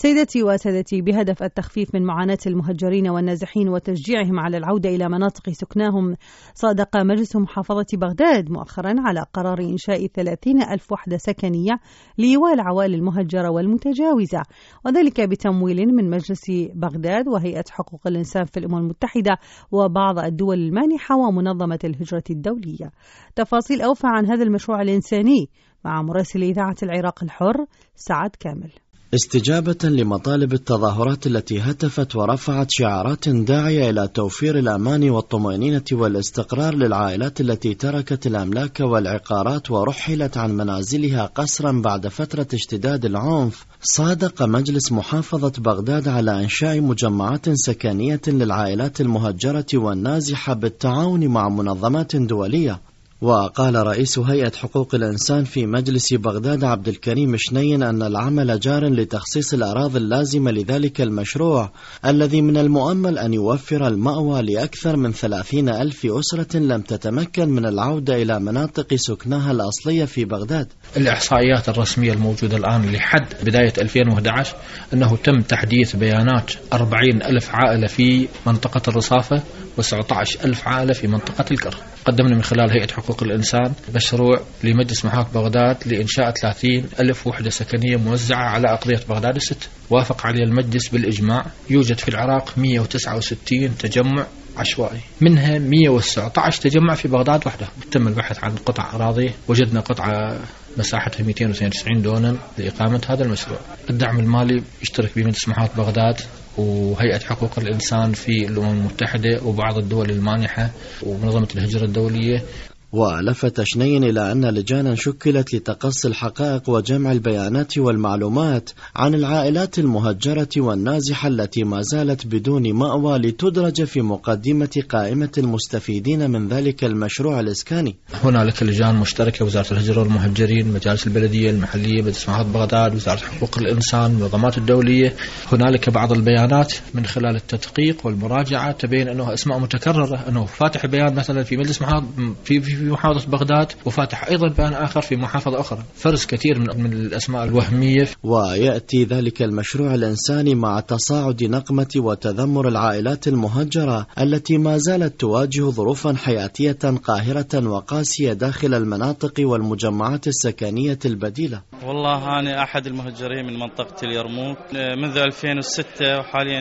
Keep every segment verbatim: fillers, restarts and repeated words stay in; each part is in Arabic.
سيدتي وسادتي، بهدف التخفيف من معاناة المهجرين والنازحين وتشجيعهم على العودة إلى مناطق سكناهم، صادق مجلس محافظة بغداد مؤخرا على قرار إنشاء ثلاثين ألف وحدة سكنية لإيواء العوائل المهجرة والمتجاوزة، وذلك بتمويل من مجلس بغداد وهيئة حقوق الإنسان في الأمم المتحدة وبعض الدول المانحة ومنظمة الهجرة الدولية. تفاصيل أوفى عن هذا المشروع الإنساني مع مراسل إذاعة العراق الحر سعد كامل. استجابة لمطالب التظاهرات التي هتفت ورفعت شعارات داعية إلى توفير الأمان والطمأنينة والاستقرار للعائلات التي تركت الأملاك والعقارات ورحلت عن منازلها قسرا بعد فترة اشتداد العنف، صادق مجلس محافظة بغداد على إنشاء مجمعات سكنية للعائلات المهجرة والنازحة بالتعاون مع منظمات دولية. وقال رئيس هيئة حقوق الإنسان في مجلس بغداد عبد الكريم شنين أن العمل جار لتخصيص الأراضي اللازمة لذلك المشروع الذي من المؤمل أن يوفر المأوى لأكثر من ثلاثين ألف أسرة لم تتمكن من العودة إلى مناطق سكنها الأصلية في بغداد. الإحصائيات الرسمية الموجودة الآن لحد بداية ألفين وأحد عشر أنه تم تحديث بيانات أربعين ألف عائلة في منطقة الرصافة وتسعة عشر ألف عائلة في منطقة الكر. قدمنا من خلال هيئة حقوق الإنسان مشروع لمجلس محافظة بغداد لإنشاء ثلاثين ألف وحدة سكنية موزعة على أقضية بغداد الست، وافق عليه المجلس بالإجماع. يوجد في العراق مئة وتسعة وستين تجمع عشوائي، منها مئة وتسعة عشر تجمع في بغداد وحده. تم البحث عن قطع أراضي، وجدنا قطعة مساحتها مئتين واثنين وتسعين دونم لإقامة هذا المشروع. الدعم المالي يشترك به مجلس محافظة بغداد وهيئة حقوق الإنسان في الأمم المتحدة وبعض الدول المانحة ومنظمة الهجرة الدولية. ولفت شنين إلى أن لجانا شكلت لتقصي الحقائق وجمع البيانات والمعلومات عن العائلات المهجرة والنازحة التي ما زالت بدون مأوى لتدرج في مقدمة قائمة المستفيدين من ذلك المشروع الإسكاني. هنالك لجان مشتركة، وزارة الهجرة والمهجرين، مجالس البلدية المحلية، مجلس محافظة بغداد، وزارة حقوق الإنسان، المنظمات الدولية. هنالك بعض البيانات من خلال التدقيق والمراجعة تبين أنه أسماء متكررة، أنه فاتح بيان مثلا في مجلس محافظة في في محافظة بغداد وفاتح أيضا بيان آخر في محافظة أخرى، فرز كثير من, من الأسماء الوهمية. ويأتي ذلك المشروع الإنساني مع تصاعد نقمة وتذمر العائلات المهجرة التي ما زالت تواجه ظروفا حياتية قاهرة وقاسية داخل المناطق والمجمعات السكنية البديلة. والله أنا أحد المهجرين من منطقة اليرموك منذ ألفين وستة، وحاليا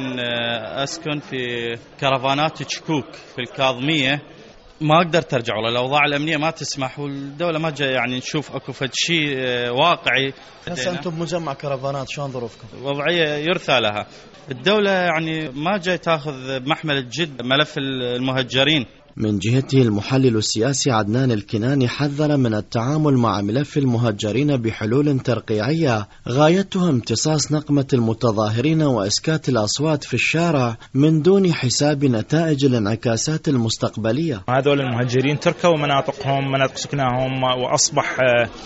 أسكن في كرفانات تشكوك في الكاظمية. ما قدرت أرجع، والله الأوضاع الأمنية ما تسمح، والدولة ما جاء يعني نشوف أكو فد شيء واقعي. هسه أنتم بمجمع كرفانات، شلون ظروفكم؟ وضعية يرثى لها. الدولة يعني ما جاء تأخذ بمحمل الجد ملف المهجرين. من جهته المحلل السياسي عدنان الكناني حذر من التعامل مع ملف المهجرين بحلول ترقيعية غايتها امتصاص نقمة المتظاهرين وإسكات الأصوات في الشارع من دون حساب نتائج الانعكاسات المستقبلية. هذول المهجرين تركوا مناطقهم، مناطق سكنهم، وأصبح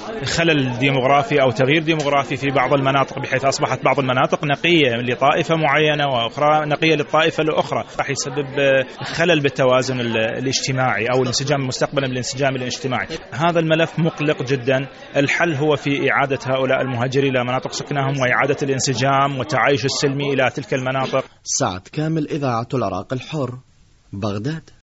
خلل ديموغرافي أو تغيير ديموغرافي في بعض المناطق، بحيث أصبحت بعض المناطق نقية لطائفة معينة وأخرى نقية للطائفة الأخرى، راح يسبب خلل بالتوازن الاجتماعي أو الانسجام مستقبلا بالانسجام الاجتماعي. هذا الملف مقلق جدا. الحل هو في إعادة هؤلاء المهاجرين إلى مناطق سكنهم وإعادة الانسجام والتعايش السلمي إلى تلك المناطق. سعد كامل، إذاعة العراق الحر، بغداد.